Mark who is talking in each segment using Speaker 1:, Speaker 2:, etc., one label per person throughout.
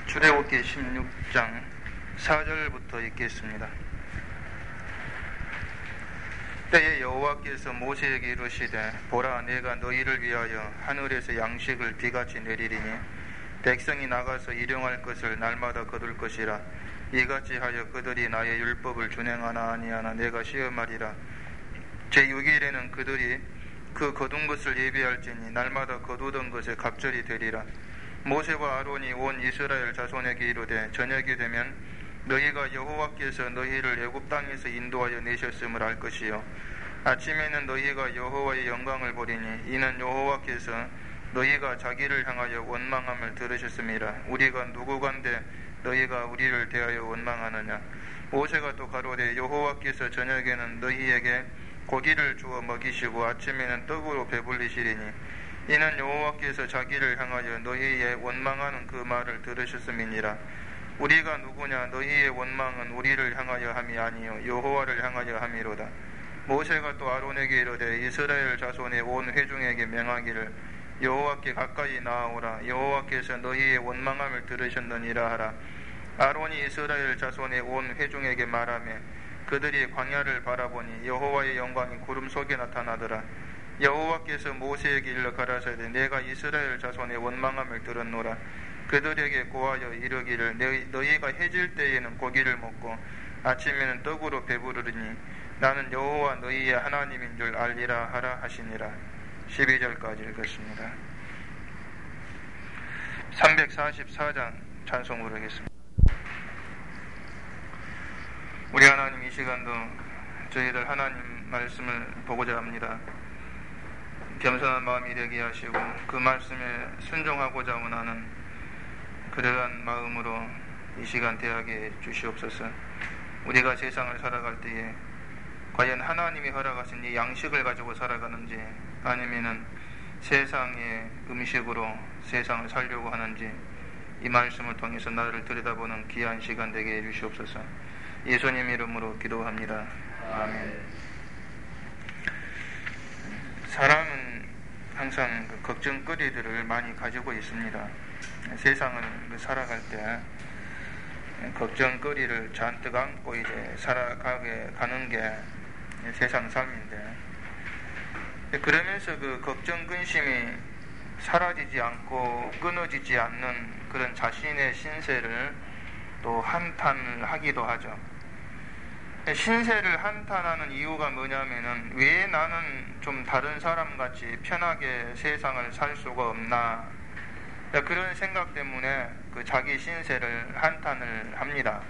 Speaker 1: 출애굽기 16장 4절부터 읽겠습니다. 때에 여호와께서 모세에게 이르시되 보라 내가 너희를 위하여 하늘에서 양식을 비같이 내리리니 백성이 나가서 일용할 것을 날마다 거둘 것이라. 이같이 하여 그들이 나의 율법을 준행하나 아니하나 내가 시험하리라. 제6일에는 그들이 그 거둔 것을 예비할지니 날마다 거두던 것에 갑절이 되리라. 모세와 아론이 온 이스라엘 자손에게 이르되 저녁이 되면 너희가 여호와께서 너희를 애굽 땅에서 인도하여 내셨음을 알 것이요 아침에는 너희가 여호와의 영광을 보리니 이는 여호와께서 너희가 자기를 향하여 원망함을 들으셨음이라. 우리가 누구간데 너희가 우리를 대하여 원망하느냐. 모세가 또 가로되 여호와께서 저녁에는 너희에게 고기를 주어 먹이시고 아침에는 떡으로 배불리시리니 이는 여호와께서 자기를 향하여 너희의 원망하는 그 말을 들으셨음이니라. 우리가 누구냐. 너희의 원망은 우리를 향하여 함이 아니요 여호와를 향하여 함이로다. 모세가 또 아론에게 이르되 이스라엘 자손의 온 회중에게 명하기를 여호와께 가까이 나아오라. 여호와께서 너희의 원망함을 들으셨느니라 하라. 아론이 이스라엘 자손의 온 회중에게 말하며 그들이 광야를 바라보니 여호와의 영광이 구름 속에 나타나더라. 여호와께서 모세에게 일러 가라사대 내가 이스라엘 자손의 원망함을 들었노라. 그들에게 고하여 이르기를 너희가 해질 때에는 고기를 먹고 아침에는 떡으로 배부르리니 나는 여호와 너희의 하나님인 줄 알리라 하라 하시니라. 12절까지 읽었습니다. 344장 찬송 부르겠습니다. 우리 하나님, 이 시간도 저희들 하나님 말씀을 보고자 합니다. 겸손한 마음이 되게 하시고 그 말씀에 순종하고자 원하는 그러한 마음으로 이 시간 대하게 주시옵소서. 우리가 세상을 살아갈 때에 과연 하나님이 허락하신 이 양식을 가지고 살아가는지 아니면은 세상의 음식으로 세상을 살려고 하는지 이 말씀을 통해서 나를 들여다보는 귀한 시간 되게 해주시옵소서. 예수님 이름으로 기도합니다. 아멘. 사람은 항상 그 걱정거리들을 많이 가지고 있습니다. 세상을 살아갈 때 걱정거리를 잔뜩 안고 이제 살아가게 가는 게 세상 삶인데, 그러면서 그 걱정 근심이 사라지지 않고 끊어지지 않는 그런 자신의 신세를 또 한탄하기도 하죠. 신세를 한탄하는 이유가 뭐냐면은 왜 나는 좀 다른 사람같이 편하게 세상을 살 수가 없나, 그런 생각 때문에 그 자기 신세를 한탄을 합니다.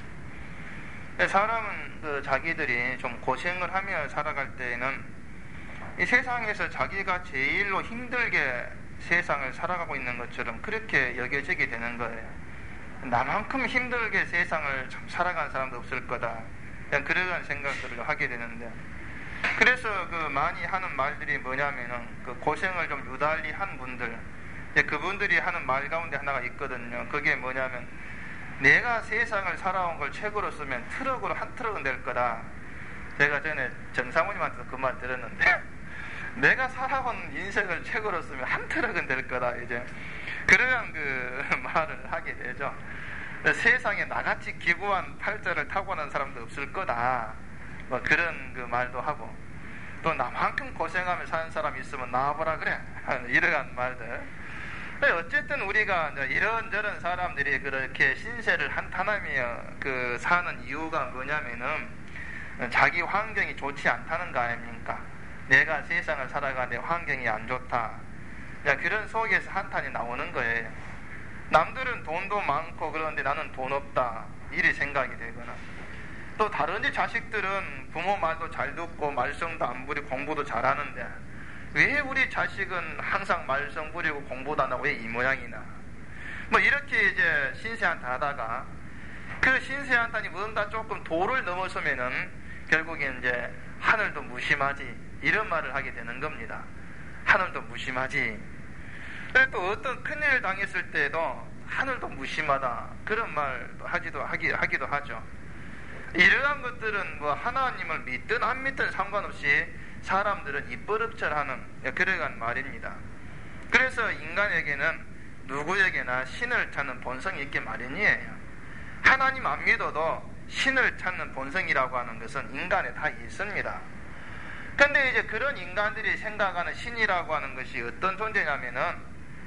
Speaker 1: 사람은 그 자기들이 좀 고생을 하며 살아갈 때에는 이 세상에서 자기가 제일로 힘들게 세상을 살아가고 있는 것처럼 그렇게 여겨지게 되는 거예요. 나만큼 힘들게 세상을 참 살아간 사람도 없을 거다, 그냥 그러한 생각들을 하게 되는데, 그래서 그 많이 하는 말들이 뭐냐면은 그 고생을 좀 유달리 한 분들, 그분들이 하는 말 가운데 하나가 있거든요. 그게 뭐냐면 내가 세상을 살아온 걸 책으로 쓰면 트럭으로 한 트럭은 될 거다. 제가 전에 정사모님한테도 그 말 들었는데 내가 살아온 인생을 책으로 쓰면 한 트럭은 될 거다. 이제 그러한 그 말을 하게 되죠. 세상에 나같이 기구한 팔자를 타고난 사람도 없을 거다, 뭐 그런 그 말도 하고, 또 나만큼 고생하며 사는 사람이 있으면 나와보라 그래, 이러한 말들. 어쨌든 우리가 이런저런 사람들이 그렇게 신세를 한탄하며 그 사는 이유가 뭐냐면은 자기 환경이 좋지 않다는 거 아닙니까? 내가 세상을 살아가는데 환경이 안 좋다, 그런 속에서 한탄이 나오는 거예요. 남들은 돈도 많고 그런데 나는 돈 없다, 이리 생각이 되거나, 또 다른 집 자식들은 부모 말도 잘 듣고 말썽도 안 부리고 공부도 잘하는데 왜 우리 자식은 항상 말썽 부리고 공부도 안 하고 왜 이 모양이나, 뭐 이렇게 이제 신세한탄 하다가 그 신세한탄이 뭔가 조금 도를 넘어서면은 결국엔 이제 하늘도 무심하지, 이런 말을 하게 되는 겁니다. 하늘도 무심하지. 또 어떤 큰일 당했을 때도 하늘도 무심하다, 그런 말도 하기도 하죠. 이러한 것들은 뭐 하나님을 믿든 안 믿든 상관없이 사람들은 입버릇처럼 하는 그러한 말입니다. 그래서 인간에게는 누구에게나 신을 찾는 본성이 있기 마련이에요. 하나님 안 믿어도 신을 찾는 본성이라고 하는 것은 인간에 다 있습니다. 근데 이제 그런 인간들이 생각하는 신이라고 하는 것이 어떤 존재냐면은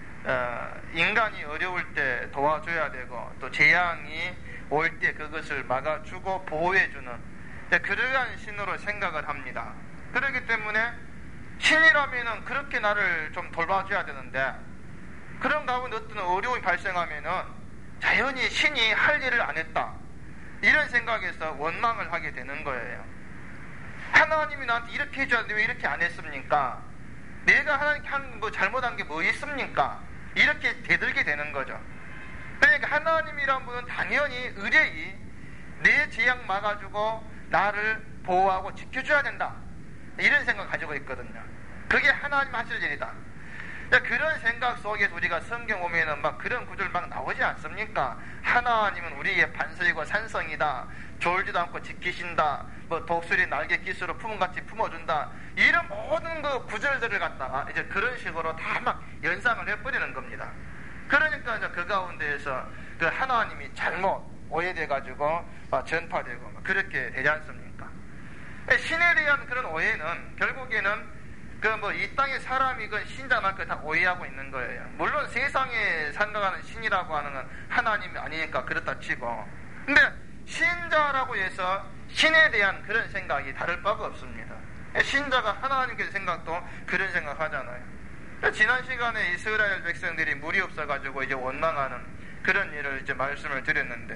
Speaker 1: 인간이 어려울 때 도와줘야 되고 또 재앙이 올 때 그것을 막아주고 보호해주는 그러한 신으로 생각을 합니다. 그렇기 때문에 신이라면은 그렇게 나를 좀 돌봐줘야 되는데 그런 가운데 어떤 어려움이 발생하면은 자연히 신이 할 일을 안 했다 이런 생각에서 원망을 하게 되는 거예요. 하나님이 나한테 이렇게 해줘야 되는데 왜 이렇게 안 했습니까? 내가 하나님께 잘못한 게 뭐 있습니까? 이렇게 대들게 되는 거죠. 그러니까 하나님이란 분은 당연히 의뢰히 내 재앙 막아주고 나를 보호하고 지켜줘야 된다 이런 생각 가지고 있거든요. 그게 하나님 하실 일이다. 그런 생각 속에서 우리가 성경 보면은 막 그런 구절 막 나오지 않습니까? 하나님은 우리의 반석이고 산성이다. 졸지도 않고 지키신다. 뭐 독수리 날개 깃으로 품은같이 품어준다. 이런 모든 그 구절들을 갖다가 이제 그런 식으로 다 막 연상을 해버리는 겁니다. 그러니까 이제 그 가운데에서 그 하나님이 잘못 오해돼가지고 전파되고 그렇게 되지 않습니까? 신에 대한 그런 오해는 결국에는 이 땅의 사람이건 신자만큼 다 오해하고 있는 거예요. 물론 세상에 생각하는 신이라고 하는 건 하나님이 아니니까 그렇다 치고. 근데 신자라고 해서 신에 대한 그런 생각이 다를 바가 없습니다. 신자가 하나님께 생각도 그런 생각 하잖아요. 지난 시간에 이스라엘 백성들이 물이 없어가지고 이제 원망하는 그런 일을 이제 말씀을 드렸는데,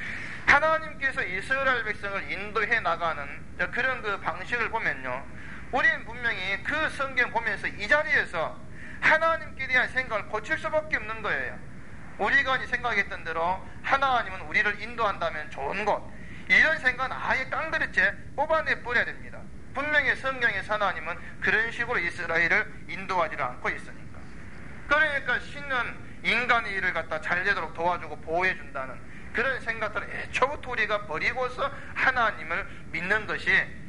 Speaker 1: 하나님께서 이스라엘 백성을 인도해 나가는 그런 그 방식을 보면요, 우리는 분명히 그 성경 보면서 이 자리에서 하나님께 대한 생각을 고칠 수밖에 없는 거예요. 우리가 생각했던 대로 하나님은 우리를 인도한다면 좋은 곳, 이런 생각은 아예 깡그릇째 뽑아내 버려야 됩니다. 분명히 성경에서 하나님은 그런 식으로 이스라엘을 인도하지를 않고 있으니까. 그러니까 신은 인간의 일을 갖다 잘되도록 도와주고 보호해준다는 그런 생각들을 애초부터 우리가 버리고서 하나님을 믿는 것이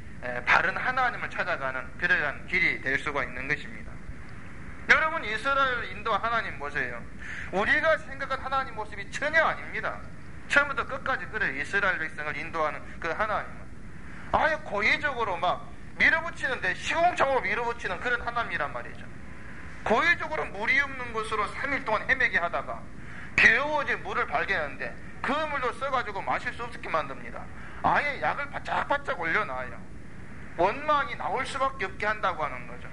Speaker 1: 바른 하나님을 찾아가는 그러한 길이 될 수가 있는 것입니다. 여러분, 이스라엘 인도 하나님 보세요. 우리가 생각한 하나님 모습이 전혀 아닙니다. 처음부터 끝까지 그래요. 이스라엘 백성을 인도하는 그 하나님은 아예 고의적으로 막 밀어붙이는데, 시공창으로 밀어붙이는 그런 하나님이란 말이죠. 고의적으로 물이 없는 곳으로 3일 동안 헤매게 하다가 겨우 이제 물을 발견하는데 그 물도 써가지고 마실 수 없게 만듭니다. 아예 약을 바짝바짝 올려놔요. 원망이 나올 수밖에 없게 한다고 하는 거죠.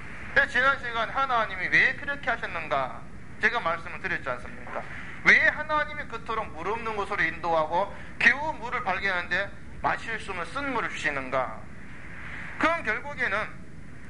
Speaker 1: 지난 시간 하나님이 왜 그렇게 하셨는가 제가 말씀을 드렸지 않습니까? 왜 하나님이 그토록 물 없는 곳으로 인도하고 겨우 물을 발견하는데 마실 수 없는 쓴물을 주시는가? 그럼 결국에는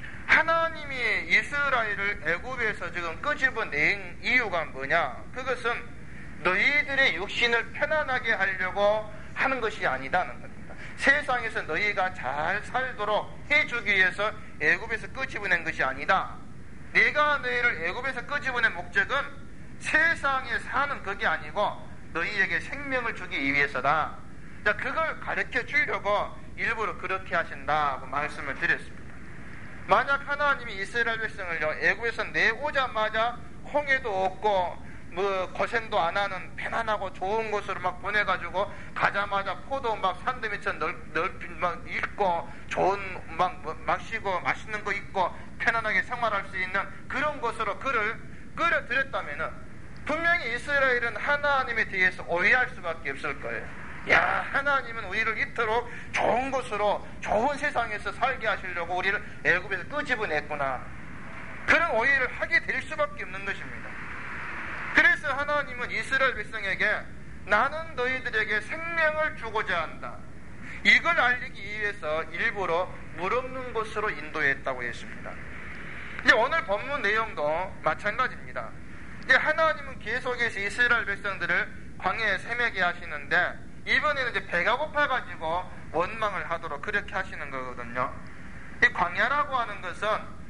Speaker 1: 하나님이 이스라엘을 애굽에서 지금 끄집어낸 이유가 뭐냐? 그것은 너희들의 육신을 편안하게 하려고 하는 것이 아니다는 겁니다. 세상에서 너희가 잘 살도록 해주기 위해서 애굽에서 끄집어낸 것이 아니다. 내가 너희를 애굽에서 끄집어낸 목적은 세상에 사는 그게 아니고 너희에게 생명을 주기 위해서다. 자, 그걸 가르쳐 주려고 일부러 그렇게 하신다고 말씀을 드렸습니다. 만약 하나님이 이스라엘 백성을요, 애굽에서 내오자마자 홍해도 없고 고생도 안 하는 편안하고 좋은 곳으로 막 보내가지고 가자마자 포도 막 산도 밑에 넓이 막 있고 좋은 막 쉬고 맛있는 거 있고 편안하게 생활할 수 있는 그런 곳으로 그를 끌어들였다면은 분명히 이스라엘은 하나님에 대해서 오해할 수밖에 없을 거예요. 야, 하나님은 우리를 이토록 좋은 곳으로 좋은 세상에서 살게 하시려고 우리를 애굽에서 끄집어냈구나. 그런 오해를 하게 될 수밖에 없는 것입니다. 그래서 하나님은 이스라엘 백성에게 나는 너희들에게 생명을 주고자 한다. 이걸 알리기 위해서 일부러 물 없는 곳으로 인도했다고 했습니다. 이제 오늘 본문 내용도 마찬가지입니다. 이제 하나님은 계속해서 이스라엘 백성들을 광야에 헤매게 하시는데 이번에는 이제 배가 고파가지고 원망을 하도록 그렇게 하시는 거거든요. 이 광야라고 하는 것은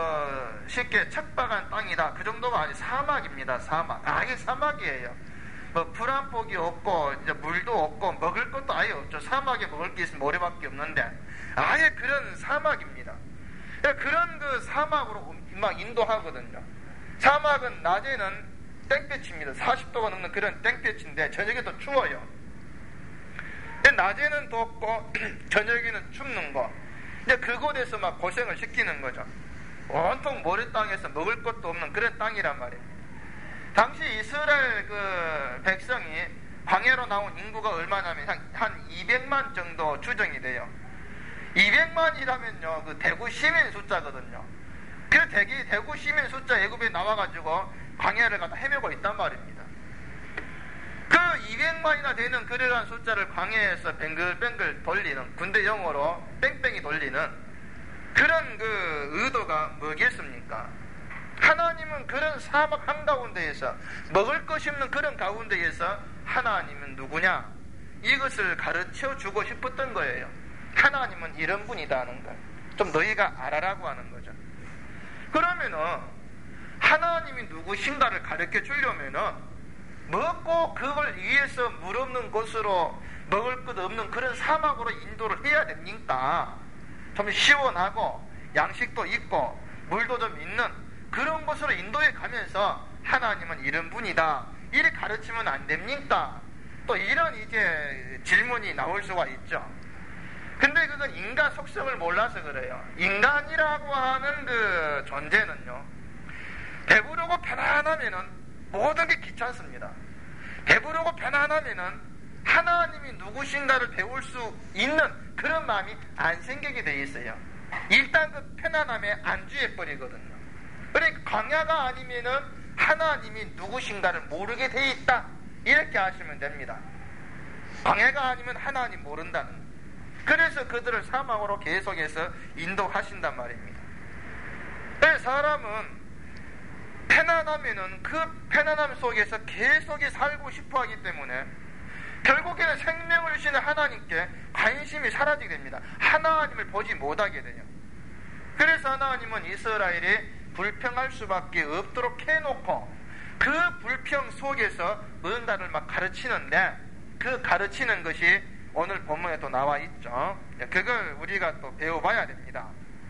Speaker 1: 쉽게 척박한 땅이다 그 정도가 아니 사막입니다. 사막. 아예 사막이에요. 풀 한 폭이 없고 이제 물도 없고 먹을 것도 아예 없죠. 사막에 먹을 게 있으면 모래밖에 없는데 아예 그런 사막입니다. 그런 그 사막으로 막 인도하거든요. 사막은 낮에는 땡볕입니다. 40도가 넘는 그런 땡볕인데 저녁에 또 추워요. 근데 낮에는 덥고 저녁에는 춥는 거. 이제 그곳에서 막 고생을 시키는 거죠. 온통 모래 땅에서 먹을 것도 없는 그런 땅이란 말이에요. 당시 이스라엘 그 백성이 광야로 나온 인구가 얼마냐면 한 200만 정도 추정이 돼요. 200만이라면요, 그 대구 시민 숫자거든요. 그 대구 시민 숫자 애굽에 나와가지고 광야를 갖다 헤매고 있단 말입니다. 그 200만이나 되는 그러한 숫자를 광야에서 뱅글뱅글 돌리는, 군대 용어로 뺑뺑이 돌리는 그런 그 의도가 뭐겠습니까? 하나님은 그런 사막 한가운데에서 먹을 것이 없는 그런 가운데에서 하나님은 누구냐? 이것을 가르쳐 주고 싶었던 거예요. 하나님은 이런 분이다 하는 걸 좀 너희가 알아라고 하는 거죠. 그러면은 하나님이 누구신가를 가르쳐 주려면은 먹고 그걸 위해서 물 없는 곳으로 먹을 것 없는 그런 사막으로 인도를 해야 됩니까? 좀 시원하고 양식도 있고 물도 좀 있는 그런 곳으로 인도해 가면서 하나님은 이런 분이다 이렇게 가르치면 안 됩니까? 또 이런 이제 질문이 나올 수가 있죠. 근데 그건 인간 속성을 몰라서 그래요. 인간이라고 하는 그 존재는요, 배부르고 편안하면은 모든 게 귀찮습니다. 배부르고 편안하면은 하나님이 누구신가를 배울 수 있는 그런 마음이 안 생기게 돼 있어요. 일단 그 편안함에 안주해 버리거든요. 그러니까 광야가 아니면은 하나님이 누구신가를 모르게 돼 있다 이렇게 하시면 됩니다. 광야가 아니면 하나님 모른다는. 그래서 그들을 사막으로 계속해서 인도하신단 말입니다. 사람은 편안하면은 그 편안함 속에서 계속 살고 싶어 하기 때문에 결국에는 생명을 주시는 하나님께 관심이 사라지게 됩니다. 하나님을 보지 못하게 돼요. 그래서 하나님은 이스라엘이 불평할 수밖에 없도록 해놓고 그 불평 속에서 뭔가를 막 가르치는데 그 가르치는 것이 오늘 본문에 또 나와 있죠. 그걸 우리가 또 배워봐야 됩니다.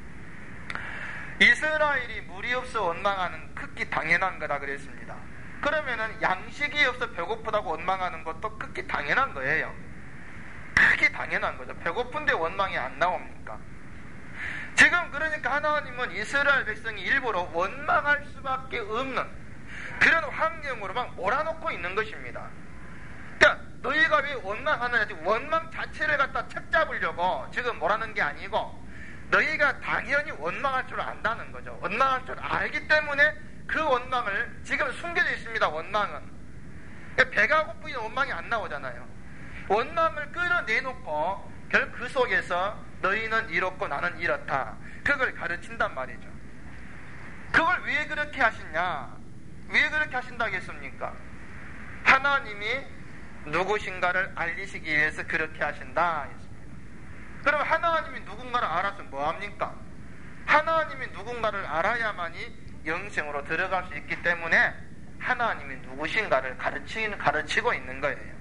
Speaker 1: 이스라엘이 물이 없어 원망하는 극히 당연한 거다 그랬습니다. 그러면은 양식이 없어 배고프다고 원망하는 것도 극히 당연한 거예요. 극히 당연한 거죠. 배고픈데 원망이 안 나옵니까? 지금 그러니까 하나님은 이스라엘 백성이 일부러 원망할 수밖에 없는 그런 환경으로 막 몰아놓고 있는 것입니다. 그러니까 너희가 왜 원망하느냐, 원망 자체를 갖다 책잡으려고 지금 몰아넣는 게 아니고 너희가 당연히 원망할 줄 안다는 거죠. 원망할 줄 알기 때문에 그 원망을 지금 숨겨져 있습니다. 원망은 배가 고프면 원망이 안 나오잖아요. 원망을 끌어내놓고 결국 그 속에서 너희는 이렇고 나는 이렇다 그걸 가르친단 말이죠. 그걸 왜 그렇게 하시냐, 왜 그렇게 하신다고 했습니까? 하나님이 누구신가를 알리시기 위해서 그렇게 하신다 했습니다. 그럼 하나님이 누군가를 알아서 뭐합니까? 하나님이 누군가를 알아야만이 영생으로 들어갈 수 있기 때문에 하나님이 누구신가를 가르치고 있는 거예요.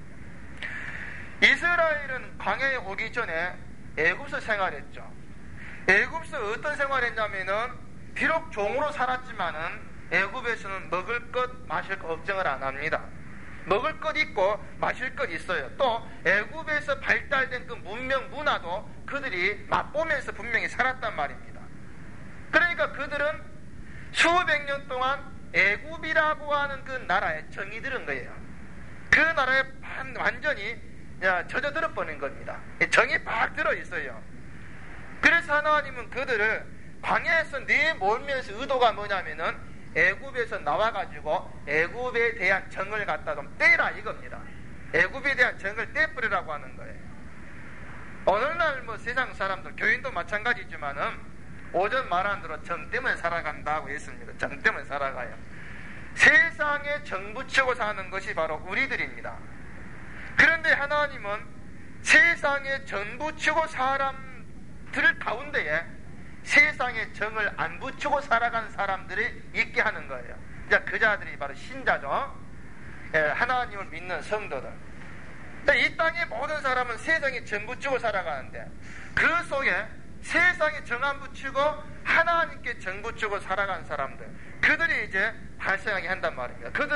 Speaker 1: 이스라엘은 광야에 오기 전에 애굽에서 생활했죠. 애굽에서 어떤 생활했냐면은 비록 종으로 살았지만은 애굽에서는 먹을 것 마실 것 걱정을 안 합니다. 먹을 것 있고 마실 것 있어요. 또 애굽에서 발달된 그 문명 문화도 그들이 맛보면서 분명히 살았단 말입니다. 그러니까 그들은 수백 년 동안 애굽이라고 하는 그 나라에 정이 들은 거예요. 그 나라에 완전히 젖어들어 버린 겁니다. 정이 팍 들어 있어요. 그래서 하나님은 그들을 광야에서 내몰면서 의도가 뭐냐면은 애굽에서 나와가지고 애굽에 대한 정을 갖다 좀 떼라 이겁니다. 애굽에 대한 정을 떼버리라고 하는 거예요. 오늘날 뭐 세상 사람들, 교인도 마찬가지지만은 오전 말한 대로 정 때문에 살아간다고 했습니다. 정 때문에 살아가요. 세상에 정 붙이고 사는 것이 바로 우리들입니다. 그런데 하나님은 세상에 정 붙이고 사람들 가운데에 세상에 정을 안 붙이고 살아간 사람들이 있게 하는 거예요. 그 자들이 바로 신자죠. 하나님을 믿는 성도들. 이 땅의 모든 사람은 세상에 정 붙이고 살아가는데 그 속에 세상에 정 안 붙이고 하나님께 정 붙이고 살아간 사람들, 그들이 이제 발생하게 한단 말입니다. 그들은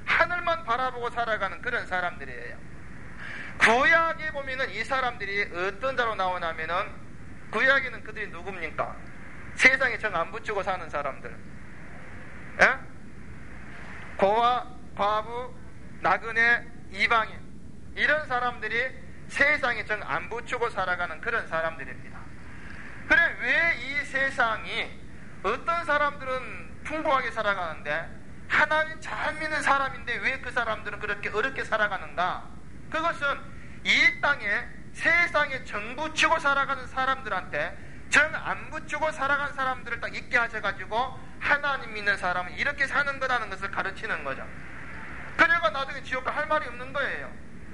Speaker 1: 하늘만 바라보고 살아가는 그런 사람들이에요. 구약에 보면은 이 사람들이 어떤 자로 나오냐면은, 구약에는 그들이 누굽니까? 세상에 정 안 붙이고 사는 사람들. 예? 고아, 과부, 나그네, 이방인, 이런 사람들이 세상에 정 안 붙이고 살아가는 그런 사람들입니다. 그래, 왜 이 세상이, 어떤 사람들은 풍부하게 살아가는데 하나님 잘 믿는 사람인데 왜 그 사람들은 그렇게 어렵게 살아가는가? 그것은 이 땅에 세상에 정 붙이고 살아가는 사람들한테 정 안 붙이고 살아가는 사람들을 딱 있게 하셔가지고 하나님 믿는 사람은 이렇게 사는 거라는 것을 가르치는 거죠. 그래가 나중에 지옥 갈 할 말이 없는 거예요.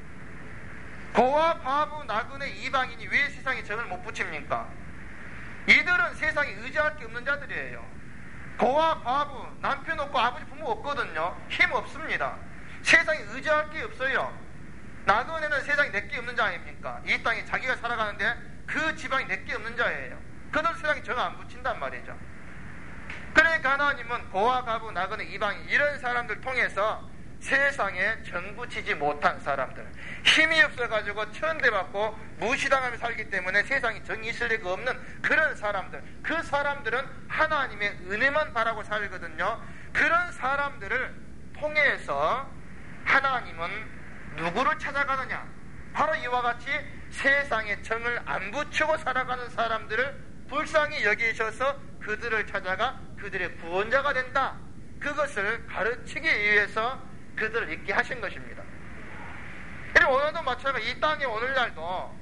Speaker 1: 고아, 과부, 나그네, 이방인이 왜 세상에 정을 못 붙입니까? 이들은 세상에 의지할 게 없는 자들이에요. 고아, 과부, 남편 없고 아버지, 부모 없거든요. 힘 없습니다. 세상에 의지할 게 없어요. 나그네는 세상에 내게 없는 자 아닙니까? 이 땅에 자기가 살아가는데 그 지방이 내게 없는 자예요. 그들 세상에 정 안 붙인단 말이죠. 그러니까 하나님은 고아, 과부, 나그네, 이방인, 이런 사람들 통해서 세상에 정 붙이지 못한 사람들, 힘이 없어가지고 천대받고 무시당하며 살기 때문에 세상에 정이 있을 리가 없는 그런 사람들, 그 사람들은 하나님의 은혜만 바라고 살거든요. 그런 사람들을 통해서 하나님은 누구를 찾아가느냐? 바로 이와 같이 세상에 정을 안 붙이고 살아가는 사람들을 불쌍히 여기셔서 그들을 찾아가 그들의 구원자가 된다. 그것을 가르치기 위해서 그들을 있게 하신 것입니다. 오늘도 마찬가지, 이 땅에 오늘날도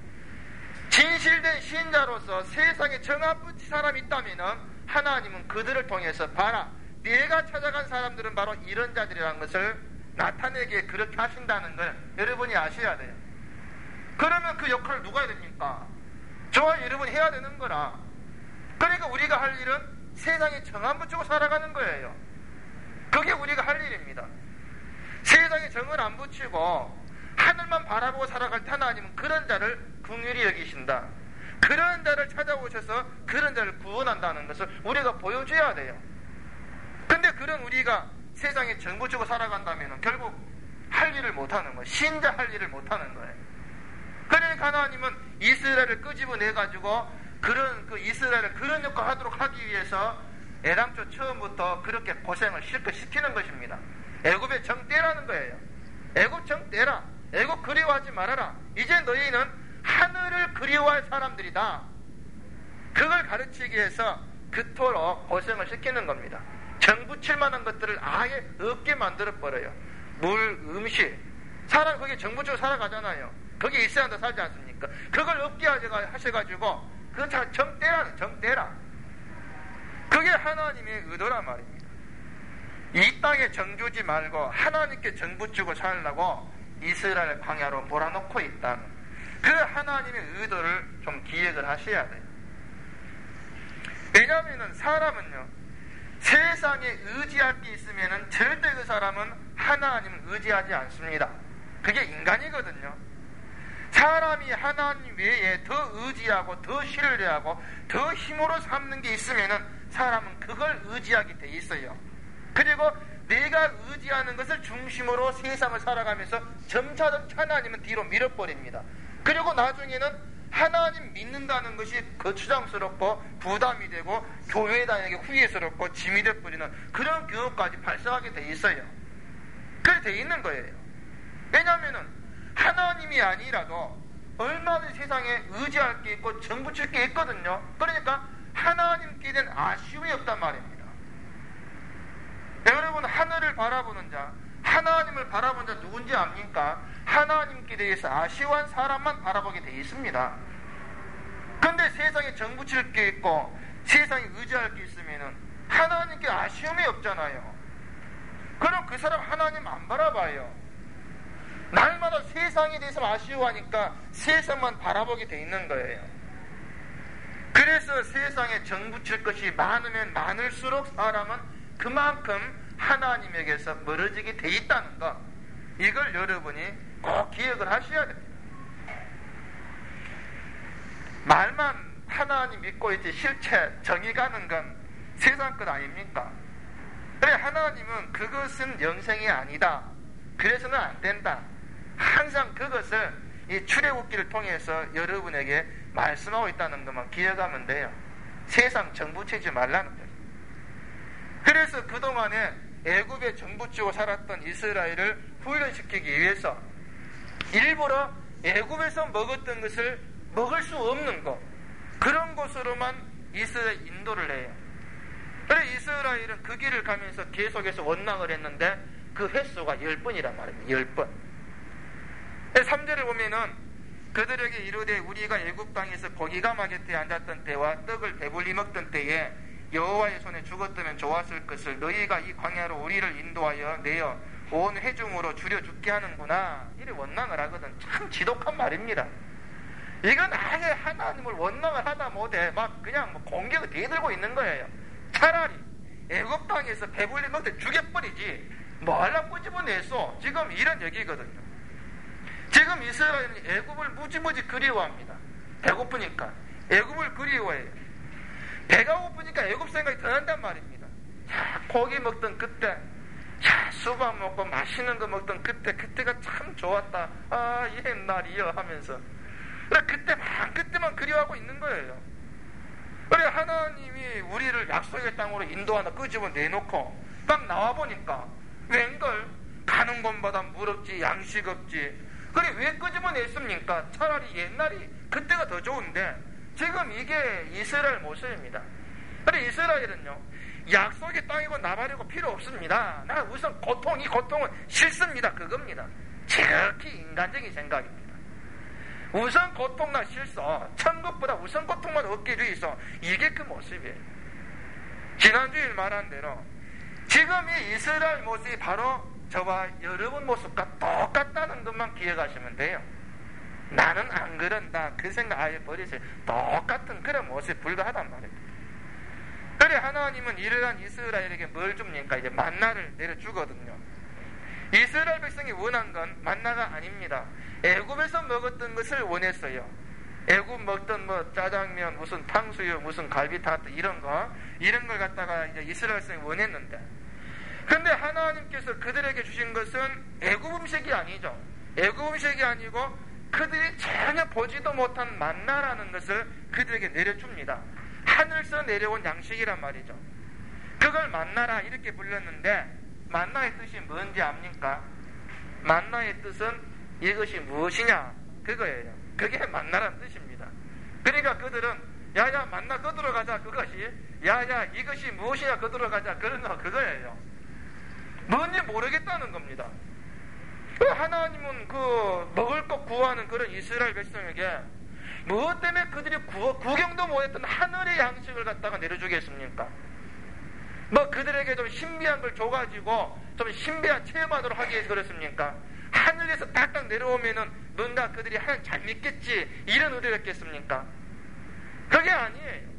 Speaker 1: 진실된 신자로서 세상에 정 안 붙인 사람이 있다면 하나님은 그들을 통해서 봐라, 내가 찾아간 사람들은 바로 이런 자들이라는 것을 나타내게 그렇게 하신다는 걸 여러분이 아셔야 돼요. 그러면 그 역할을 누가 해야 됩니까? 저와 여러분이 해야 되는 거라. 그러니까 우리가 할 일은 세상에 정 안 붙이고 살아가는 거예요. 그게 우리가 할 일입니다. 세상에 정을 안 붙이고 하늘만 바라보고 살아갈 때 하나님은 그런 자를 긍휼히 여기신다. 그런 자를 찾아오셔서 그런 자를 구원한다는 것을 우리가 보여줘야 돼요. 근데 그런 우리가 세상에 정 붙이고 살아간다면 결국 할 일을 못하는 거예요. 신자 할 일을 못하는 거예요. 그러니까 하나님은 이스라엘을 끄집어내가지고 그 이스라엘을 그런 역할을 하도록 하기 위해서 애당초 처음부터 그렇게 고생을 실컷 시키는 것입니다. 애굽의 정 떼라는 거예요. 애굽 정 떼라. 애굽 그리워하지 말아라. 이제 너희는 하늘을 그리워할 사람들이다. 그걸 가르치기 위해서 그토록 고생을 시키는 겁니다. 정 붙일 만한 것들을 아예 없게 만들어버려요. 물, 음식. 사람 거기에 정 붙이고 살아가잖아요. 거기에 있어야 한다 살지 않습니까? 그걸 없게 하셔가지고 그건 정 떼라. 정 떼라. 그게 하나님의 의도란 말입니다. 이 땅에 정 주지 말고 하나님께 정 붙이고 살라고 이스라엘 광야로 몰아넣고 있다는 그 하나님의 의도를 좀 기억을 하셔야 돼요. 왜냐하면 사람은요, 세상에 의지할 게 있으면 절대 그 사람은 하나님을 의지하지 않습니다. 그게 인간이거든요. 사람이 하나님 외에 더 의지하고 더 신뢰하고 더 힘으로 삼는 게 있으면 사람은 그걸 의지하게 돼 있어요. 그리고 내가 의지하는 것을 중심으로 세상을 살아가면서 점차점차 하나님은 뒤로 밀어버립니다. 그리고 나중에는 하나님 믿는다는 것이 거추장스럽고 부담이 되고 교회 다니기 후회스럽고 짐이 되어버리는 그런 경우까지 발생하게 돼 있어요. 그렇게 돼 있는 거예요. 왜냐하면 하나님이 아니라도 얼마든지 세상에 의지할 게 있고 정 붙일 게 있거든요. 그러니까 하나님께 대한 아쉬움이 없단 말입니다. 여러분, 하늘을 바라보는 자, 하나님을 바라보는 자 누군지 압니까? 하나님께 대해서 아쉬워한 사람만 바라보게 돼 있습니다. 근데 세상에 정 붙일 게 있고 세상에 의지할 게 있으면 하나님께 아쉬움이 없잖아요. 그럼 그 사람 하나님 안 바라봐요. 날마다 세상에 대해서 아쉬워하니까 세상만 바라보게 돼 있는 거예요. 그래서 세상에 정 붙일 것이 많으면 많을수록 사람은 그만큼 하나님에게서 멀어지게 돼 있다는 것, 이걸 여러분이 꼭 기억을 하셔야 됩니다. 말만 하나님 믿고 있지 실체 정이 가는 건 세상 것 아닙니까? 그래, 하나님은 그것은 영생이 아니다. 그래서는 안 된다. 항상 그것을 이 출애굽기를 통해서 여러분에게 말씀하고 있다는 것만 기억하면 돼요. 세상 정부치지 말라는 거예요. 그래서 그동안에 애굽에 정부치고 살았던 이스라엘을 훈련시키기 위해서 일부러 애굽에서 먹었던 것을 먹을 수 없는 것, 그런 곳으로만 이스라엘 인도를 해요. 그래서 이스라엘은 그 길을 가면서 계속해서 원망을 했는데 그 횟수가 10번이란 말입니다. 10번. 3절을 보면은 그들에게 이르되 우리가 애굽 땅에서 고기가 마게트에 앉았던 때와 떡을 배불리 먹던 때에 여호와의 손에 죽었다면 좋았을 것을 너희가 이 광야로 우리를 인도하여 내어 온 회중으로 줄여 죽게 하는구나. 이래 원망을 하거든. 참 지독한 말입니다. 이건 아예 하나님을 원망을 하다 못해 막 그냥 공격을 대들고 있는 거예요. 차라리 애굽 땅에서 배불리 먹되 죽여버리지 뭐 하려고 끄집어냈어. 지금 이런 얘기거든요. 지금 이스라엘은 애굽을 무지무지 그리워합니다. 배고프니까 애굽을 그리워해요. 배가 고프니까 애굽 생각이 더 난단 말입니다. 자, 고기 먹던 그때, 자, 수박 먹고 맛있는 거 먹던 그때가 참 좋았다. 아, 옛날이여 하면서 그때만 그리워하고 있는 거예요. 그래 하나님이 우리를 약속의 땅으로 인도하나 끄집어 내놓고 딱 나와보니까 웬걸 가는 곳마다 물 없지 양식 없지. 그래 왜 끄집어 냈습니까? 차라리 옛날이 그때가 더 좋은데 지금 이게 이스라엘 모습입니다. 그래 이스라엘은요 약속의 땅이고 나발이고 필요 없습니다. 나 우선 이 고통은 싫습니다. 그겁니다. 지극히 인간적인 생각입니다. 우선 고통 나 싫어. 천국보다 우선 고통만 얻게 돼 있어. 이게 그 모습이에요. 지난주에 말한 대로 지금 이 이스라엘 모습이 바로 저와 여러분 모습과 똑같다는 것만 기억하시면 돼요. 나는 안 그런다. 그 생각 아예 버리세요. 똑같은 그런 모습에 불과하단 말입니다. 그래 하나님은 이러한 이스라엘에게 뭘 줍니까? 이제 만나를 내려주거든요. 이스라엘 백성이 원한 건 만나가 아닙니다. 애굽에서 먹었던 것을 원했어요. 애굽 먹던 뭐 짜장면, 무슨 탕수육, 무슨 갈비탕 이런 걸 갖다가 이제 이스라엘 백성이 원했는데, 근데 하나님께서 그들에게 주신 것은 애굽 음식이 아니죠. 애굽 음식이 아니고 그들이 전혀 보지도 못한 만나라는 것을 그들에게 내려줍니다. 하늘에서 내려온 양식이란 말이죠. 그걸 만나라 이렇게 불렀는데 만나의 뜻이 뭔지 압니까? 만나의 뜻은 이것이 무엇이냐 그거예요. 그게 만나라는 뜻입니다. 그러니까 그들은 야야 만나 거두러 가자 그것이, 야야 이것이 무엇이냐 거두러 가자 그런 거 그거예요. 뭔지 모르겠다는 겁니다. 하나님은 그 먹을 것 구하는 그런 이스라엘 백성에게 무엇 때문에 그들이 구경도 못했던 하늘의 양식을 갖다가 내려주겠습니까? 뭐 그들에게 좀 신비한 걸 줘가지고 좀 신비한 체험하도록 하기 위해서 그랬습니까? 하늘에서 딱딱 내려오면은 뭔가 그들이 하나님 잘 믿겠지 이런 의도였겠습니까? 그게 아니에요.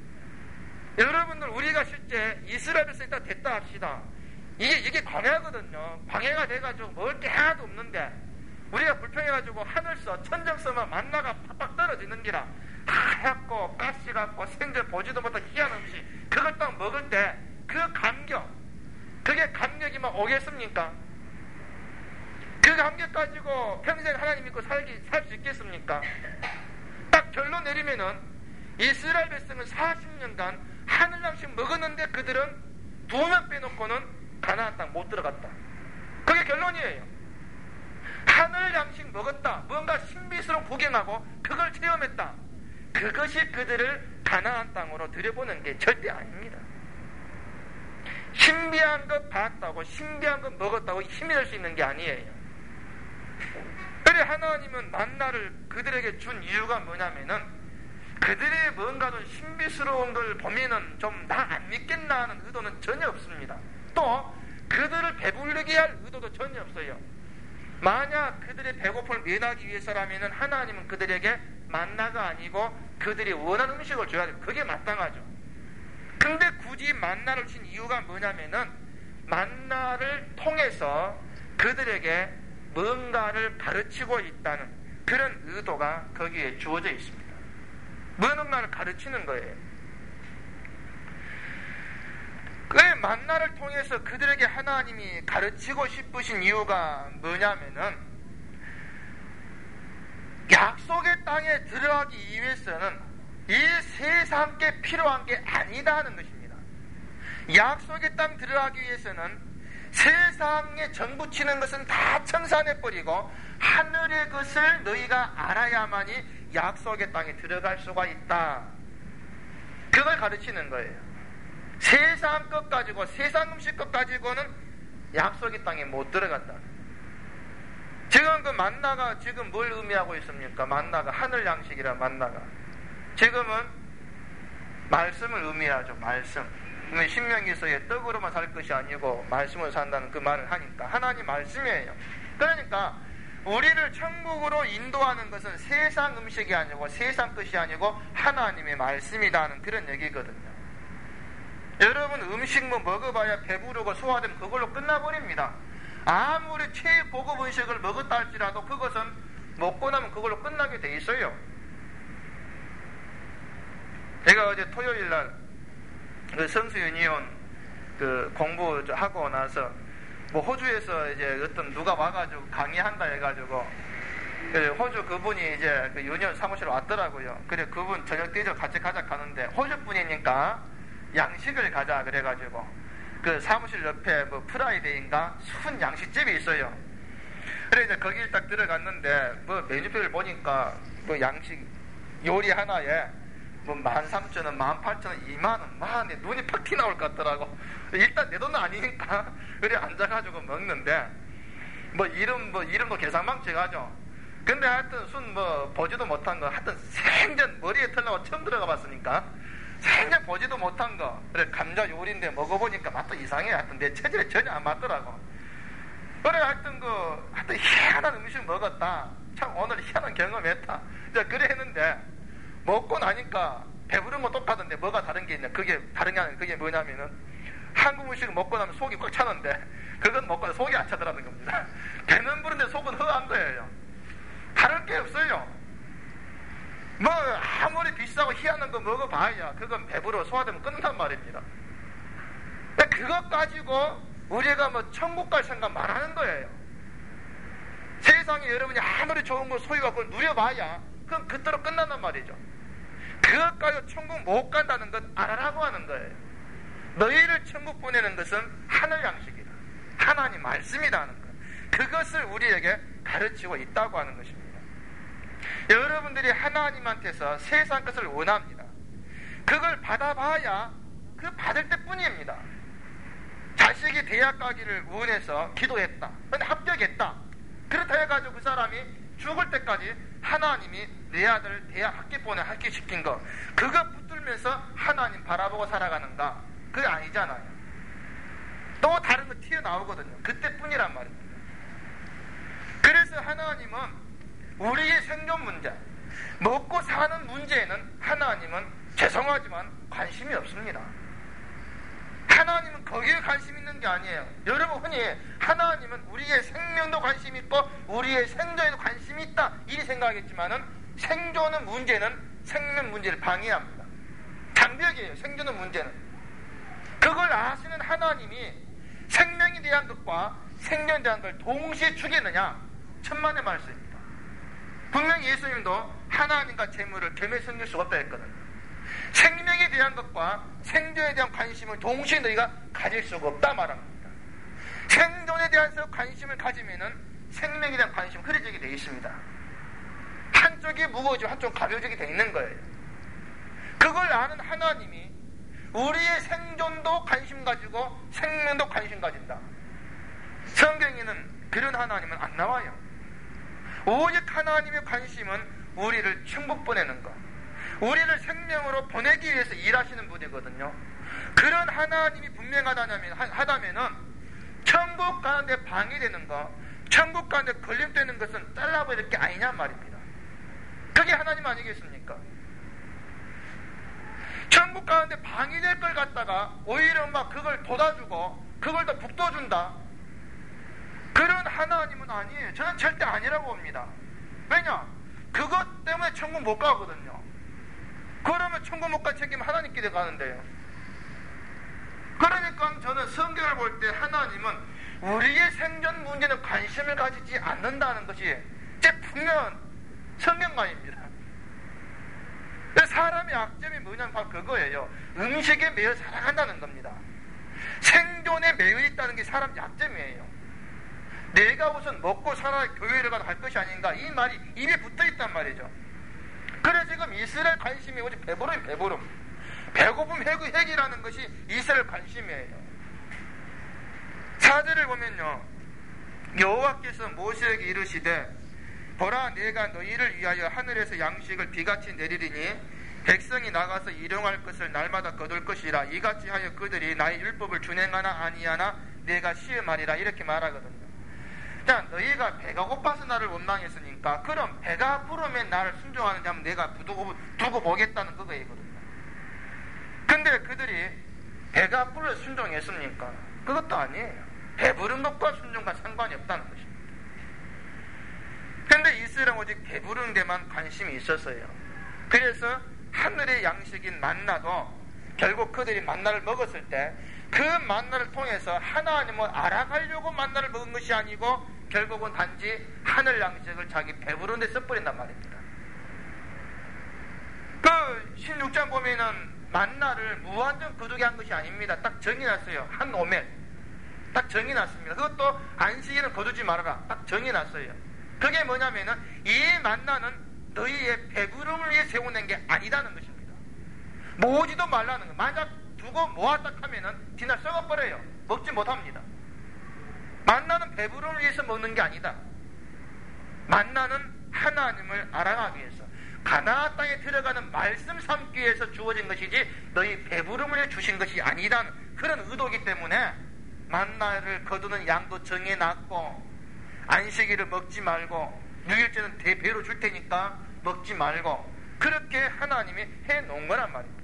Speaker 1: 여러분들 우리가 실제 이스라엘 백성이 다 됐다 합시다. 이게 광야거든요. 광야가 돼가지고 먹을 게 하나도 없는데 우리가 불평해가지고 하늘서 천정서만 만나가 팍팍 떨어지는 기라 하얗고 가시 같고 생전 보지도 못한 희한 음식 그걸 딱 먹을 때 그 감격, 그게 감격이면 오겠습니까? 그 감격 가지고 평생 하나님 믿고 살 수 있겠습니까? 딱 결론 내리면은 이스라엘 백성은 40년간 하늘 양식 먹었는데 그들은 2명 빼놓고는 가나안 땅 못 들어갔다. 그게 결론이에요. 하늘 양식 먹었다. 뭔가 신비스러운 구경하고 그걸 체험했다. 그것이 그들을 가나안 땅으로 들여보는 게 절대 아닙니다. 신비한 것 봤다고 신비한 것 먹었다고 힘이 될 수 있는 게 아니에요. 그래 하나님은 만나를 그들에게 준 이유가 뭐냐면은 그들이 뭔가 좀 신비스러운 걸 보면은 좀 나 안 믿겠나 하는 의도는 전혀 없습니다. 또 그들을 배부르게 할 의도도 전혀 없어요. 만약 그들의 배고픔을 면하기 위해서라면은 하나님은 그들에게 만나가 아니고 그들이 원하는 음식을 줘야 돼요. 그게 마땅하죠. 근데 굳이 만나를 준 이유가 뭐냐면은 만나를 통해서 그들에게 뭔가를 가르치고 있다는 그런 의도가 거기에 주어져 있습니다. 뭔가를 가르치는 거예요. 그 만나를 통해서 그들에게 하나님이 가르치고 싶으신 이유가 뭐냐면은 약속의 땅에 들어가기 위해서는 이 세상께 필요한 게 아니다는 것입니다. 약속의 땅 들어가기 위해서는 세상에 전부치는 것은 다 청산해버리고 하늘의 것을 너희가 알아야만이 약속의 땅에 들어갈 수가 있다. 그걸 가르치는 거예요. 세상 것 가지고, 세상 음식 것 가지고는 약속의 땅에 못 들어간다. 지금 그 만나가 지금 뭘 의미하고 있습니까? 만나가 하늘 양식이라. 만나가 지금은 말씀을 의미하죠. 말씀. 신명기서의 떡으로만 살 것이 아니고 말씀으로 산다는 그 말을 하니까 하나님 말씀이에요. 그러니까 우리를 천국으로 인도하는 것은 세상 음식이 아니고 세상 것이 아니고 하나님의 말씀이라는 그런 얘기거든요. 여러분 음식 뭐 먹어봐야 배부르고 소화되면 그걸로 끝나버립니다. 아무리 최고급 음식을 먹었다 할지라도 그것은 먹고 나면 그걸로 끝나게 돼 있어요. 제가 어제 토요일날 그 성수유니온 그 공부하고 나서 뭐 호주에서 이제 어떤 누가 와가지고 강의한다 해가지고 호주 그분이 이제 그 유니온 사무실 왔더라고요. 그래 그분 저녁 때죠 같이 가자 하는데 호주 분이니까 양식을 가자 그래가지고 그 사무실 옆에 뭐 프라이데이인가 순 양식집이 있어요. 그래 이제 거기 딱 들어갔는데 뭐 메뉴표를 보니까 뭐 양식 요리 하나에 뭐 13,000원, 18,000원, 20,000원, 막 내 눈이 팍 튀나올 것 같더라고. 일단 내 돈은 아니니까 그래 앉아가지고 먹는데 뭐 이름도 계산망치가죠. 근데 하여튼 순 뭐 보지도 못한 거 하여튼 생전 머리에 털려고 처음 들어가 봤으니까 생전 보지도 못한 거 그래 감자 요리인데 먹어보니까 맛도 이상해. 하여튼 내 체질에 전혀 안 맞더라고. 그래 하여튼 하여튼 희한한 음식 먹었다. 참 오늘 희한한 경험했다. 이제 그래 했는데 먹고 나니까 배부른 건 똑같은데 뭐가 다른 게 있냐. 그게 다른 게 아니라 그게 뭐냐면은 한국 음식을 먹고 나면 속이 꽉 차는데 그건 먹고 나면 속이 안 차더라는 겁니다. 배는 부른데 속은 허한 거예요. 다를 게 없어요. 뭐 아무리 비싸고 희한한 거 먹어봐야 그건 배부르고 소화되면 끝난단 말입니다. 그것 가지고 우리가 뭐 천국 갈 생각 말하는 거예요. 세상에 여러분이 아무리 좋은 거 소유가 그걸 누려봐야 그건 그대로 끝난단 말이죠. 그것 가지고 천국 못 간다는 건 알아라고 하는 거예요. 너희를 천국 보내는 것은 하늘 양식이다. 하나님 말씀이다 하는 것. 그것을 우리에게 가르치고 있다고 하는 것입니다. 여러분들이 하나님한테서 세상 것을 원합니다. 그걸 받아봐야 그 받을 때뿐입니다. 자식이 대학 가기를 원해서 기도했다. 근데 합격했다. 그렇다 해가지고 그 사람이 죽을 때까지 하나님이 내 아들 대학 학기본에 합격시킨 거 그거 붙들면서 하나님 바라보고 살아가는가? 그게 아니잖아요. 또 다른 거 튀어나오거든요. 그때뿐이란 말입니다. 그래서 하나님은 우리의 생존 문제, 먹고 사는 문제에는 하나님은 죄송하지만 관심이 없습니다. 하나님은 거기에 관심 있는 게 아니에요. 여러분 흔히 하나님은 우리의 생명도 관심 있고 우리의 생존에도 관심이 있다 이 생각하겠지만은 생존의 문제는 생명 문제를 방해합니다. 장벽이에요. 생존의 문제는. 그걸 아시는 하나님이 생명에 대한 것과 생존에 대한 걸 동시에 주겠느냐? 천만의 말씀입니다. 분명히 예수님도 하나님과 재물을 겸해 섬길 수가 없다 했거든요. 생명에 대한 것과 생존에 대한 관심을 동시에 너희가 가질 수가 없다 말합니다. 생존에 대해서 관심을 가지면은 생명에 대한 관심은 흐려지게 되어 있습니다. 한쪽이 무거워지고 한쪽은 가벼워지게 되어 있는 거예요. 그걸 아는 하나님이 우리의 생존도 관심 가지고 생명도 관심 가진다. 성경에는 그런 하나님은 안 나와요. 오직 하나님의 관심은 우리를 천국 보내는 것, 우리를 생명으로 보내기 위해서 일하시는 분이거든요. 그런 하나님이 분명하다면은 천국 가는데 방해되는 것, 천국 가는데 걸림되는 것은 잘라버릴 게 아니냐 말입니다. 그게 하나님 아니겠습니까? 천국 가는데 방해될 걸 갖다가 오히려 막 그걸 돋아주고 그걸 더 북돋준다. 그런 하나님은 아니에요. 저는 절대 아니라고 봅니다. 왜냐? 그것 때문에 천국 못 가거든요. 그러면 천국 못 갈 책임은 하나님께 가는데요. 그러니까 저는 성경을 볼 때 하나님은 우리의 생존 문제는 관심을 가지지 않는다는 것이 제 분명한 성경만입니다. 사람의 약점이 뭐냐면 바로 그거예요. 음식에 매여 살아간다는 겁니다. 생존에 매여 있다는 게 사람 약점이에요. 내가 우선 먹고 살아 교회를 가도 할 것이 아닌가, 이 말이 입에 붙어 있단 말이죠. 그래서 지금 이스라엘 관심이 오직 배부름. 배고픔 해결이라는 것이 이스라엘 관심이에요. 4절을 보면요, 여호와께서 모세에게 이르시되 보라, 내가 너희를 위하여 하늘에서 양식을 비같이 내리리니 백성이 나가서 일용할 것을 날마다 거둘 것이라. 이같이 하여 그들이 나의 율법을 준행하나 아니하나 내가 시험하리라. 이렇게 말하거든요. 자, 너희가 배가 고파서 나를 원망했으니까 그럼 배가 부르면 나를 순종하는지 한번 내가 두고 보겠다는 그거이거든요. 근데 그들이 배가 불러 순종했습니까? 그것도 아니에요. 배부른 것과 순종과 상관이 없다는 것입니다. 근데 이스라엘은 오직 배부른 데만 관심이 있었어요. 그래서 하늘의 양식인 만나도 결국 그들이 만나를 먹었을 때 그 만나를 통해서 하나님을 알아가려고 만나를 먹은 것이 아니고 결국은 단지 하늘 양식을 자기 배부른 데 써버린단 말입니다. 그 16장 보면은 만나를 무한정 거두게 한 것이 아닙니다. 딱 정해놨어요. 한 오멜 딱 정해놨습니다. 그것도 안식일은 거두지 말아라. 딱 정해놨어요. 그게 뭐냐면은 이 만나는 너희의 배부름을 위해 세워낸 게 아니다는 것입니다. 모으지도 말라는 거예요. 만약 두고 모았다 하면은 뒤날 썩어버려요. 먹지 못합니다. 만나는 배부름을 위해서 먹는 게 아니다. 만나는 하나님을 알아가기 위해서, 가나안 땅에 들어가는 말씀 삼기 위해서 주어진 것이지 너희 배부름을 위해 주신 것이 아니다는 그런 의도이기 때문에 만나를 거두는 양도 정해놨고, 안식일을 먹지 말고 6일째는 대배로 줄 테니까 먹지 말고, 그렇게 하나님이 해놓은 거란 말입니다.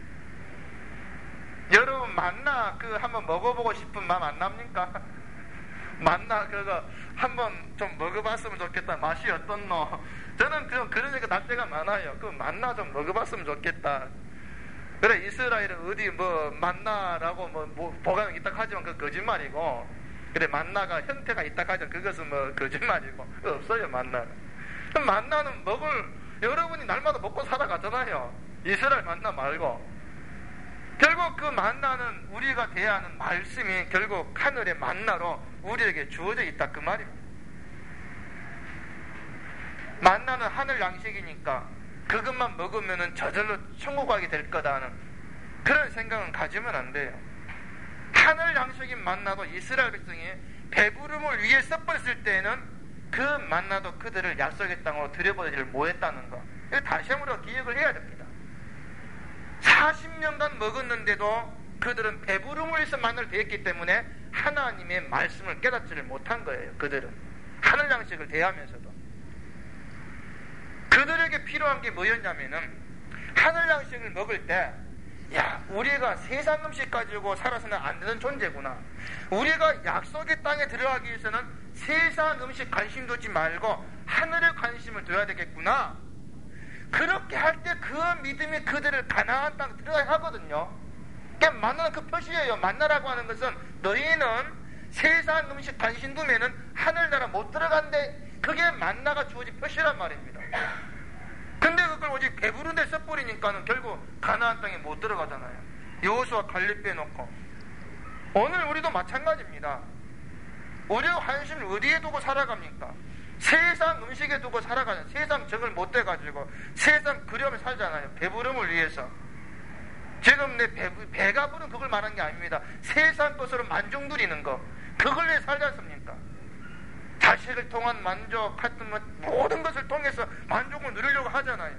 Speaker 1: 여러분, 만나 한번 먹어보고 싶은 마음 안 납니까? 만나 그거 한번 좀 먹어봤으면 좋겠다. 맛이 어떻노? 저는 그런 얘기 날 때가 많아요. 그 만나 좀 먹어봤으면 좋겠다. 그래, 이스라엘은 어디 만나라고 보관이 있다 하지만 그 거짓말이고, 그래, 만나가 형태가 있다 하지만 그것은 거짓말이고, 없어요, 만나는. 만나는 여러분이 날마다 먹고 살아가잖아요. 이스라엘 만나 말고. 결국 그 만나는 우리가 대하는 말씀이 결국 하늘의 만나로 우리에게 주어져 있다, 그 말입니다. 만나는 하늘 양식이니까 그것만 먹으면 저절로 천국 가게 될 거다는 그런 생각은 가지면 안 돼요. 하늘 양식인 만나도 이스라엘 백성이 배부름을 위해 써버렸을 때에는 그 만나도 그들을 약속의 땅으로 들여보내지를 못했다는 거, 이거 다시 한번 기억을 해야 됩니다. 40년간 먹었는데도 그들은 배부름을 위해서 만나를 대했기 때문에 하나님의 말씀을 깨닫지를 못한 거예요. 그들은 하늘 양식을 대하면서도 그들에게 필요한 게 뭐였냐면은, 하늘 양식을 먹을 때, 야, 우리가 세상 음식 가지고 살아서는 안 되는 존재구나. 우리가 약속의 땅에 들어가기 위해서는 세상 음식 관심 두지 말고 하늘에 관심을 둬야 되겠구나. 그렇게 할 때 그 믿음이 그들을 가나안 땅 들어가야 하거든요. 그러니까 만나는 그 표시예요. 만나라고 하는 것은 너희는 세상 음식 관심 두면은 하늘나라 못 들어간대. 그게 만나가 주어진 표시란 말입니다. 근데 그걸 오직 배부른 데 써버리니까는 결국 가나안 땅에 못 들어가잖아요. 여호수아 갈렙 빼놓고. 오늘 우리도 마찬가지입니다. 우리가 관심을 어디에 두고 살아갑니까? 세상 음식에 두고 살아가는, 세상 적을 못 돼가지고 세상 그려면 살잖아요. 배부름을 위해서. 지금 내 배가 부른 그걸 말한 게 아닙니다. 세상 것으로 만족 누리는 거, 그걸 위해 살지 않습니까? 자식을 통한 만족, 하여튼 모든 것을 통해서 만족을 누리려고 하잖아요.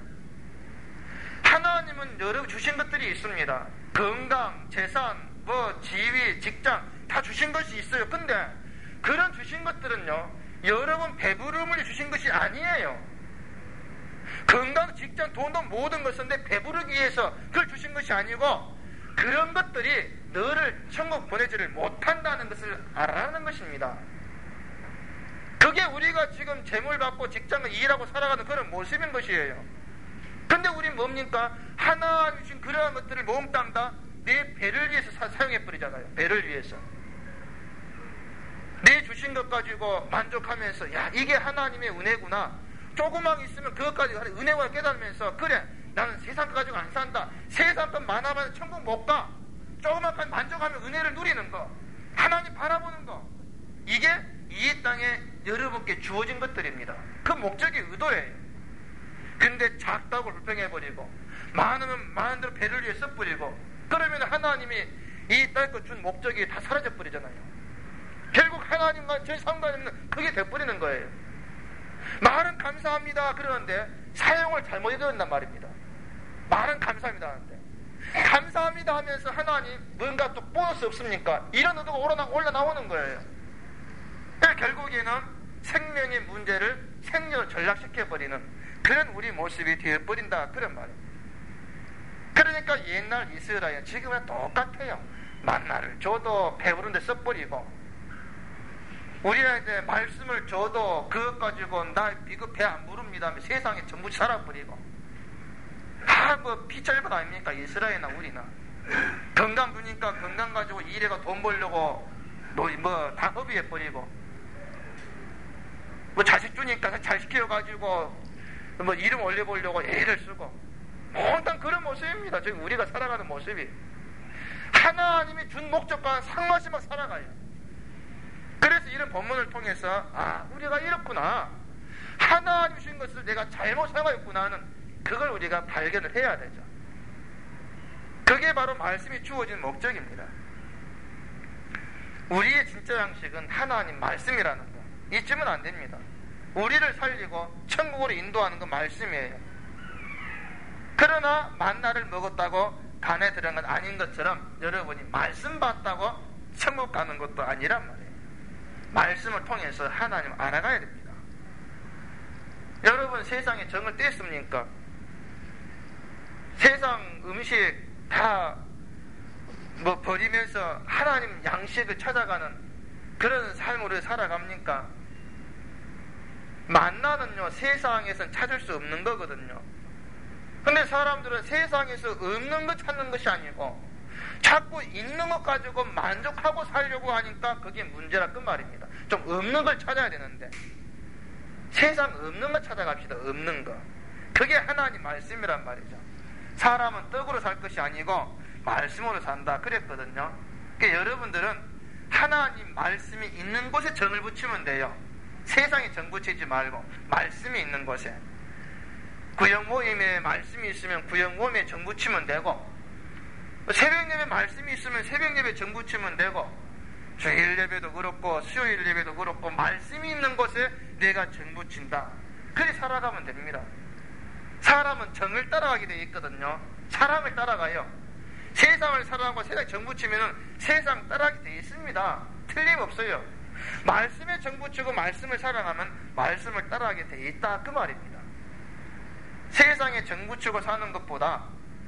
Speaker 1: 하나님은 여러 주신 것들이 있습니다. 건강, 재산, 지위, 직장 다 주신 것이 있어요. 근데 그런 주신 것들은요, 여러분 배부름을 주신 것이 아니에요. 건강, 직장, 돈도 모든 것은 내 배부르기 위해서 그걸 주신 것이 아니고, 그런 것들이 너를 천국 보내지를 못한다는 것을 알아라는 것입니다. 그게 우리가 지금 재물 받고 직장을 일하고 살아가는 그런 모습인 것이에요. 근데 우린 뭡니까? 하나님 주신 그러한 것들을 몸담다 내 배를 위해서 사용해버리잖아요. 배를 위해서. 내 주신 것 가지고 만족하면서 야 이게 하나님의 은혜구나. 조금만 있으면 그것까지 은혜구나 깨달으면서 그래 나는 세상 것 가지고 안 산다. 세상 것 많아봐야 천국 못 가. 조금만 만족하면 은혜를 누리는 거. 하나님 바라보는 거. 이게 이 땅에 여러분께 주어진 것들입니다. 그 목적이 의도예요. 근데 작다고 불평해버리고 많으면 많은 대로 배를 위해 써버리고 그러면 하나님이 이 땅에 준 목적이 다 사라져버리잖아요. 결국 하나님과 전 상관없는 그게 돼버리는 거예요. 말은 감사합니다 그러는데 사용을 잘못해버린단 말입니다. 말은 감사합니다 하는데 감사합니다 하면서 하나님 뭔가 또 보너스 없습니까? 이런 의도가 올라나오는 거예요. 결국에는 생명의 문제를 생명을 전락시켜버리는 그런 우리 모습이 되어버린다 그런 말입니다. 그러니까 옛날 이스라엘 지금은 똑같아요. 만나를 줘도 배부른 데 써버리고 우리가 이제 말씀을 줘도 그것 가지고 나 이거 배 안 부릅니다 하면 세상에 전부 살아버리고 뭐 피철분 아닙니까? 이스라엘이나 우리나 건강 주니까 건강 가지고 일해가 돈 벌려고 뭐 다 허비해버리고 뭐 자식 주니까 잘 시켜가지고 뭐 이름 올려보려고 애를 쓰고 몽땅 그런 모습입니다. 지금 우리가 살아가는 모습이 하나님이 준 목적과 상관없이 막 살아가요. 그래서 이런 본문을 통해서 우리가 이렇구나 하나님 주신 것을 내가 잘못 사용하였구나 하는 그걸 우리가 발견을 해야 되죠. 그게 바로 말씀이 주어진 목적입니다. 우리의 진짜 양식은 하나님 말씀이라는 거 잊으면 안 됩니다. 우리를 살리고 천국으로 인도하는 건 말씀이에요. 그러나 만나를 먹었다고 간에 들어간 건 아닌 것처럼 여러분이 말씀 받다고 천국 가는 것도 아니란 말이에요. 말씀을 통해서 하나님 알아가야 됩니다. 여러분 세상에 정을 뗐습니까? 세상 음식 다 뭐 버리면서 하나님 양식을 찾아가는 그런 삶으로 살아갑니까? 만나는요 세상에선 찾을 수 없는 거거든요. 근데 사람들은 세상에서 없는 거 찾는 것이 아니고 자꾸 있는 것 가지고 만족하고 살려고 하니까 그게 문제라 그 말입니다. 좀 없는 걸 찾아야 되는데 세상 없는 거 찾아갑시다. 없는 거. 그게 하나님 말씀이란 말이죠. 사람은 떡으로 살 것이 아니고 말씀으로 산다 그랬거든요. 그러니까 여러분들은 하나님 말씀이 있는 곳에 정을 붙이면 돼요. 세상에 정 붙이지 말고 말씀이 있는 곳에. 구역 모임에 말씀이 있으면 구역 모임에 정 붙이면 되고 새벽 예배 말씀이 있으면 새벽 예배 정 붙이면 되고 주일 예배도 그렇고 수요일 예배도 그렇고 말씀이 있는 곳에 내가 정 붙인다. 그리 살아가면 됩니다. 사람은 정을 따라가게 되어 있거든요. 사람을 따라가요. 세상을 살아가고 세상에 정 붙이면 세상 따라가게 되어 있습니다. 틀림없어요. 말씀에 정 붙이고 말씀을 살아가면 말씀을 따라가게 되어 있다 그 말입니다. 세상에 정 붙이고 사는 것보다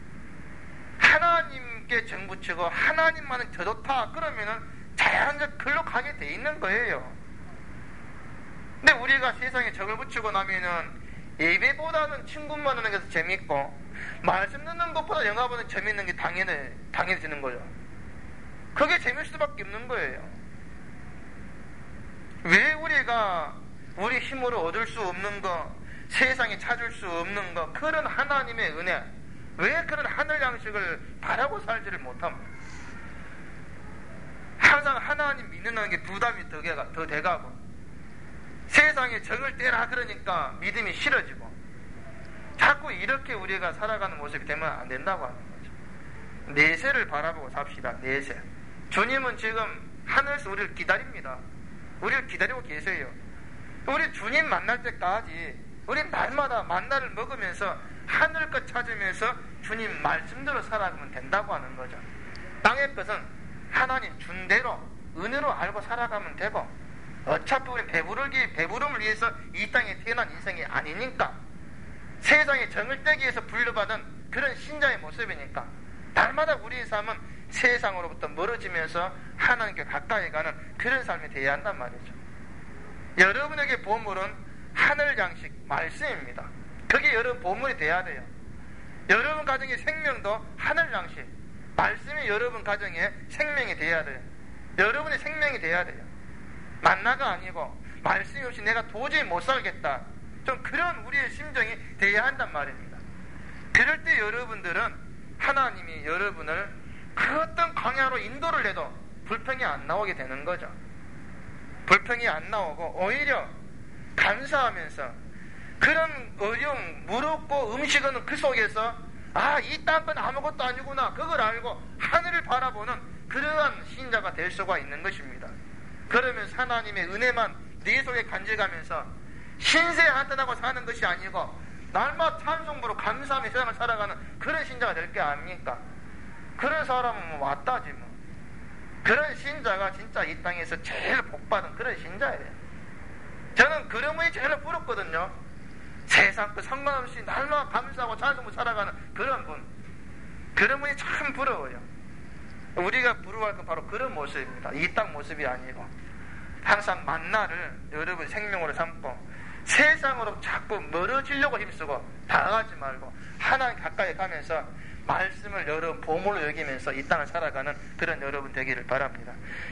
Speaker 1: 하나님께 정 붙이고 하나님만은 더 좋다 그러면은 자연적 글로 가게 돼 있는 거예요. 근데 우리가 세상에 정을 붙이고 나면은 예배보다는 친구 만나는 게 더 재밌고 말씀 듣는 것보다 영화 보는 재밌는 게 당연해지는 거죠. 그게 재밌을 수밖에 없는 거예요. 왜 우리가 우리 힘으로 얻을 수 없는 거 세상에 찾을 수 없는 거 그런 하나님의 은혜 왜 그런 하늘 양식을 바라고 살지를 못합니까? 항상 하나님 믿는 게 부담이 더 돼가고 세상에 정을 떼라 그러니까 믿음이 싫어지고 자꾸 이렇게 우리가 살아가는 모습이 되면 안 된다고 하는 거죠. 내세를 바라보고 삽시다. 내세. 주님은 지금 하늘에서 우리를 기다립니다. 우리를 기다리고 계세요. 우리 주님 만날 때까지 우리 날마다 만나를 먹으면서 하늘 것 찾으면서 주님 말씀대로 살아가면 된다고 하는 거죠. 땅의 것은 하나님 준 대로 은혜로 알고 살아가면 되고 어차피 우리 배부름을 위해서 이 땅에 태어난 인생이 아니니까 세상에 정을 떼기 위해서 불려받은 그런 신자의 모습이니까 날마다 우리의 삶은 세상으로부터 멀어지면서 하나님께 가까이 가는 그런 삶이 되어야 한단 말이죠. 여러분에게 보물은 하늘 양식 말씀입니다. 그게 여러분 보물이 돼야 돼요. 여러분 가정의 생명도 하늘 양식 말씀이 여러분 가정에 생명이 돼야 돼요. 여러분의 생명이 돼야 돼요. 만나가 아니고 말씀이 없이 내가 도저히 못 살겠다. 좀 그런 우리의 심정이 돼야 한단 말입니다. 그럴 때 여러분들은 하나님이 여러분을 그 어떤 광야로 인도를 해도 불평이 안 나오게 되는 거죠. 불평이 안 나오고 오히려 감사하면서 그런 어려움, 무겁고 음식은 그 속에서 이 땅은 아무것도 아니구나 그걸 알고 하늘을 바라보는 그러한 신자가 될 수가 있는 것입니다. 그러면서 하나님의 은혜만 네 속에 간직하면서 신세한탄하고 사는 것이 아니고 날마다 찬송부로 감사하며 세상을 살아가는 그런 신자가 될 게 아닙니까? 그런 사람은 왔다지 뭐. 그런 신자가 진짜 이 땅에서 제일 복받은 그런 신자예요. 저는 그런 분이 제일 부럽거든요. 세상 그 상관없이 날마다 감사하고 찬송부 살아가는 그런 분. 그런 분이 참 부러워요. 우리가 부러워할 건 바로 그런 모습입니다. 이 땅 모습이 아니고 항상 만나를 여러분 생명으로 삼고 세상으로 자꾸 멀어지려고 힘쓰고 다가가지 말고 하나님 가까이 가면서 말씀을 여러분 보물로 여기면서 이 땅을 살아가는 그런 여러분 되기를 바랍니다.